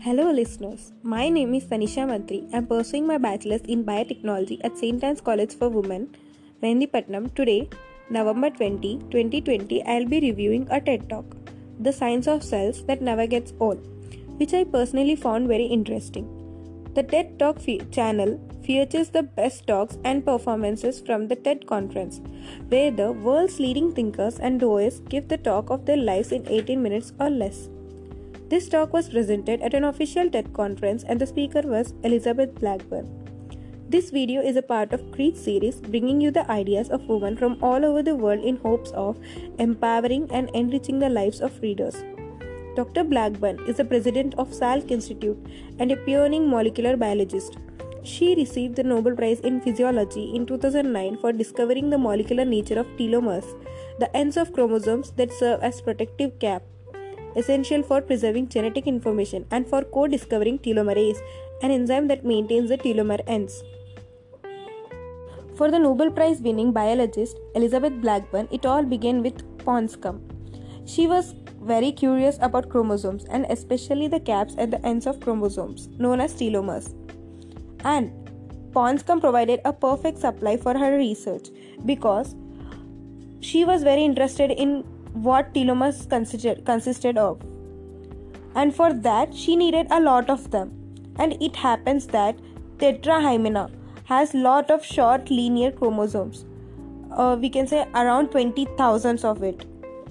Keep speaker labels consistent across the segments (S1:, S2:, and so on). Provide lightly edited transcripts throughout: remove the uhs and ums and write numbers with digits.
S1: Hello listeners, my name is Tanisha Mantri. I am pursuing my bachelor's in biotechnology at St. Anne's College for Women, Mehndipatnam. Today, November 20, 2020, I will be reviewing a TED Talk, The Science of Cells That Never Gets Old, which I personally found very interesting. The TED Talk channel features the best talks and performances from the TED conference, where the world's leading thinkers and doers give the talk of their lives in 18 minutes or less. This talk was presented at an official TED conference and the speaker was Elizabeth Blackburn. This video is a part of CREAT series bringing you the ideas of women from all over the world in hopes of empowering and enriching the lives of readers. Dr. Blackburn is the president of Salk Institute and a pioneering molecular biologist. She received the Nobel Prize in Physiology in 2009 for discovering the molecular nature of telomeres, the ends of chromosomes that serve as protective cap, essential for preserving genetic information, and for co-discovering telomerase, an enzyme that maintains the telomere ends. For the Nobel Prize winning biologist Elizabeth Blackburn, it all began with Ponscombe. She was very curious about chromosomes and especially the caps at the ends of chromosomes, known as telomeres. And Ponscombe provided a perfect supply for her research because she was very interested in what telomeres consisted of, and for that she needed a lot of them. And it happens that tetrahymena has lot of short linear chromosomes, we can say around 20,000 of it.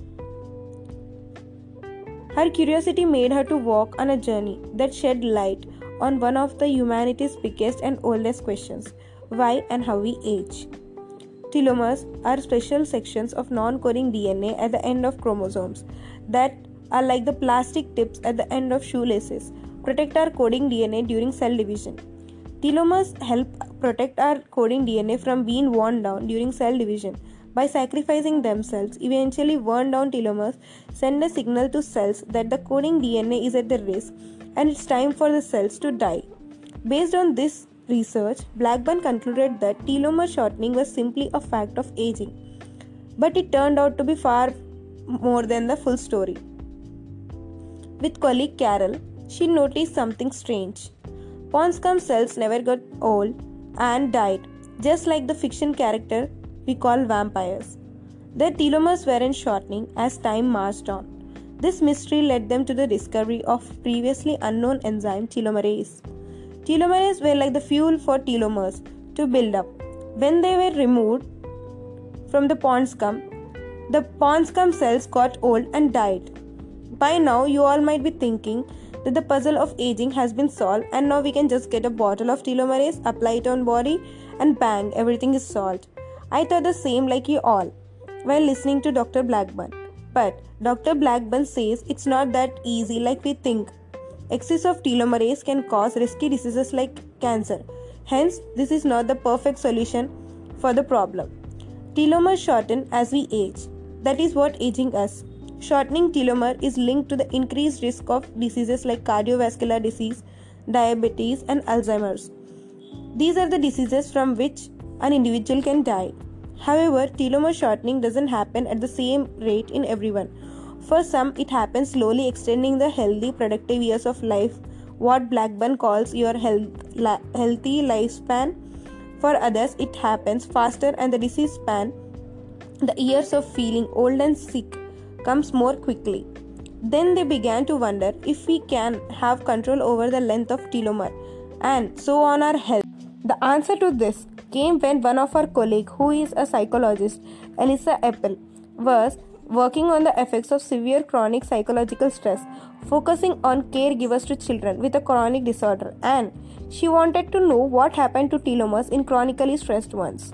S1: Her curiosity made her to walk on a journey that shed light on one of the humanity's biggest and oldest questions: why and how we age. Telomeres are special sections of non-coding DNA at the end of chromosomes that are like the plastic tips at the end of shoelaces, protect our coding DNA during cell division. Telomeres help protect our coding DNA from being worn down during cell division. By sacrificing themselves, eventually worn down telomeres send a signal to cells that the coding DNA is at the risk and it's time for the cells to die. Based on this research, Blackburn concluded that telomere shortening was simply a fact of aging, but it turned out to be far more than the full story. With colleague Carol, she noticed something strange. Ponscombe cells never got old and died, just like the fiction character we call vampires. Their telomeres weren't shortening as time marched on. This mystery led them to the discovery of previously unknown enzyme telomerase. Telomeres were like the fuel for telomeres to build up. When they were removed from the Ponscombe cells got old and died. By now, you all might be thinking that the puzzle of aging has been solved and now we can just get a bottle of telomerase, apply it on body, and bang, everything is solved. I thought the same like you all while listening to Dr. Blackburn. But Dr. Blackburn says it's not that easy like we think. Excess of telomerase can cause risky diseases like cancer. Hence, this is not the perfect solution for the problem. Telomeres shorten as we age. That is what aging is. Shortening telomere is linked to the increased risk of diseases like cardiovascular disease, diabetes, and Alzheimer's. These are the diseases from which an individual can die. However, telomere shortening doesn't happen at the same rate in everyone. For some, it happens slowly, extending the healthy, productive years of life, what Blackburn calls your healthy lifespan. For others, it happens faster and the disease span, the years of feeling old and sick, comes more quickly. Then they began to wonder if we can have control over the length of telomere and so on our health. The answer to this came when one of our colleagues, who is a psychologist, Elissa Epel, was working on the effects of severe chronic psychological stress, focusing on caregivers to children with a chronic disorder, and she wanted to know what happened to telomeres in chronically stressed ones.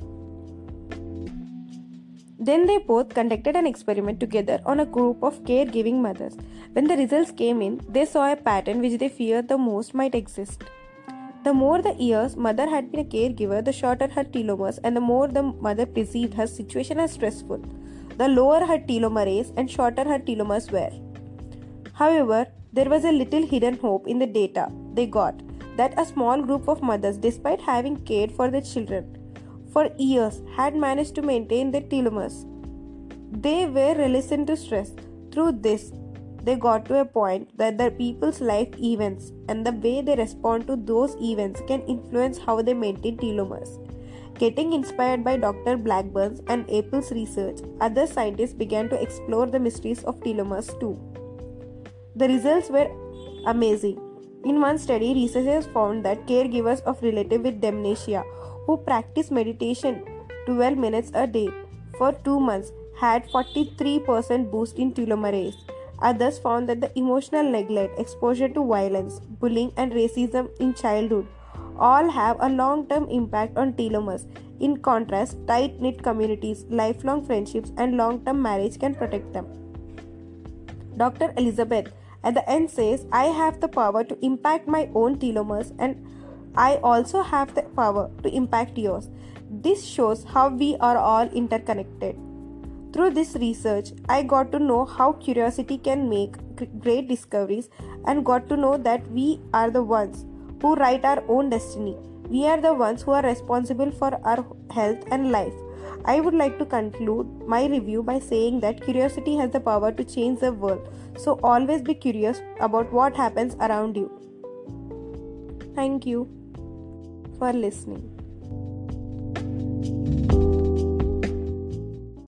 S1: Then they both conducted an experiment together on a group of caregiving mothers. When the results came in, they saw a pattern which they feared the most might exist. The more the years mother had been a caregiver, the shorter her telomeres, and the more the mother perceived her situation as stressful, the lower her telomerase and shorter her telomeres were. However, there was a little hidden hope in the data they got that a small group of mothers, despite having cared for their children for years, had managed to maintain their telomeres. They were resistant to stress. Through this, they got to a point that the people's life events and the way they respond to those events can influence how they maintain telomeres. Getting inspired by Dr. Blackburn's and Apple's research, other scientists began to explore the mysteries of telomeres too. The results were amazing. In one study, researchers found that caregivers of relatives with dementia who practiced meditation 12 minutes a day for 2 months had 43% boost in telomerase. Others found that the emotional neglect, exposure to violence, bullying, and racism in childhood all have a long-term impact on telomeres. In contrast, tight-knit communities, lifelong friendships, and long-term marriage can protect them. Dr. Elizabeth at the end says, I have the power to impact my own telomeres and I also have the power to impact yours. This shows how we are all interconnected. Through this research, I got to know how curiosity can make great discoveries and got to know that we are the ones who write our own destiny. We are the ones who are responsible for our health and life. I would like to conclude my review by saying that curiosity has the power to change the world. So always be curious about what happens around you. Thank you for listening.